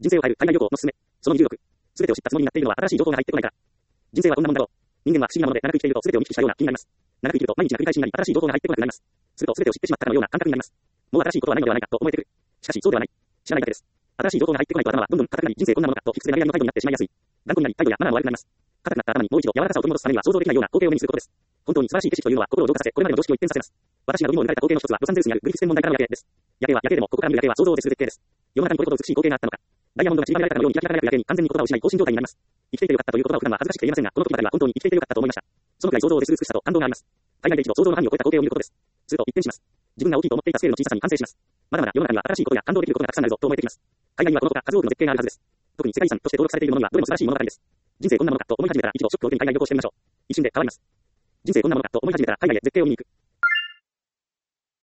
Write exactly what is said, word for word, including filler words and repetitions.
人生を変える海外旅行のすすめ。そのにじゅうろく。すべてを知ったつもりになっているのは新しい情報が入ってこないから。人生はこんなもんだろう。人間は不思議なもので、長く生きているとすべてを見聞きしたような気になります。長く生きると毎日が繰り返しになり、新しい情報が入ってこなくなります。するとすべてを知ってしまったかのような感覚になります。もう新しいことはないのではないかと思えてくる。しかしそうではない。知らないだけです。新しい情報が入ってこないと頭はどんどん硬くなり、人生こんなものかと卑屈で悩みの態度になってしまいやすい。頑固になり、態度やマナーも悪くなります。硬くなった頭にもう一度柔らかさを取り戻すためには想像できないような光景を目にすることです。本当に素晴らしい景色というのは心を浄化させ、これまでの常識を一変させます。私が度肝を抜かれた光景の一つはロサンゼルスにあるグリフィス天文台からの夜景です。夜景は夜景でもここから見る夜景は想像を絶する絶景です。世の中にこれほど美しい光景があったのか。ダイヤモンドが散りばめられたかのようにキラキラ輝く夜景に完全に言葉を失い、放心状態になります。生きていてよかったという言葉を普段は恥ずかしくて言えませんが、この時ばかりは本当に生きていてよかったと思いました。そのくらい想像を絶する美しさと感動があります。海外で一度想像の範囲を超えた光景を見ることです。すると一変します。自分が大きいと思っていたスケールの小ささに反省します。まだまだ世の中には新しいことや感動できることがたくさんあるぞと思えてきます。海外にはこの他数多くの絶景があるはずです。特に世界遺産として登録されているものにはどれも素晴らしいものばかりです。人生こんなものかと思い始めたら一度ショックを受けに海外旅行してみましょう。一瞬で変わります。人生こんなものかと思い始めたら海外へ絶景を見に行く。